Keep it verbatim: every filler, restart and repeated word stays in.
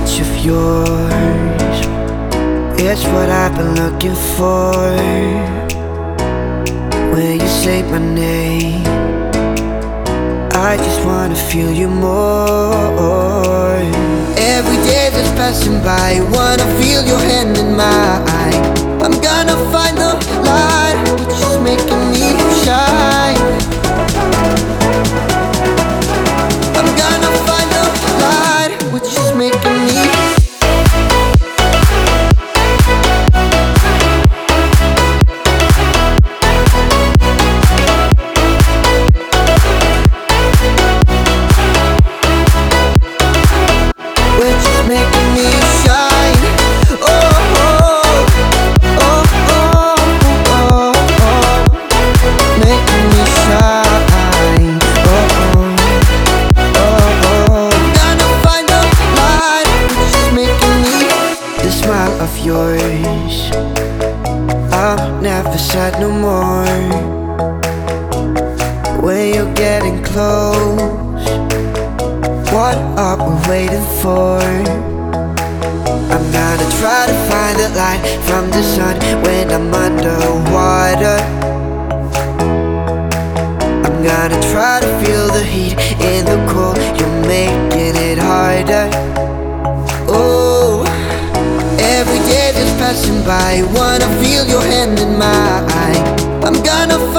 touch of yours, it's what I've been looking for. When you say my name, I just wanna feel you more. Every day that's passing by, wanna feel your hand in mine. I'm gonna find the light, which is making me shine. I'm gonna find the light, which is making me. Which is making me shine. Oh, oh, oh, oh, oh, oh, making me shine. Oh, oh, oh, oh. I'm gonna find the light, which is making me. The smile of yours, I'm never sad no more. When you're getting close, what are we waiting for? I'm gonna try to find the light from the sun when I'm underwater. I'm gonna try to feel the heat in the cold, you're making it harder. Oh, every day that's passing by, wanna feel your hand in mine. I'm gonna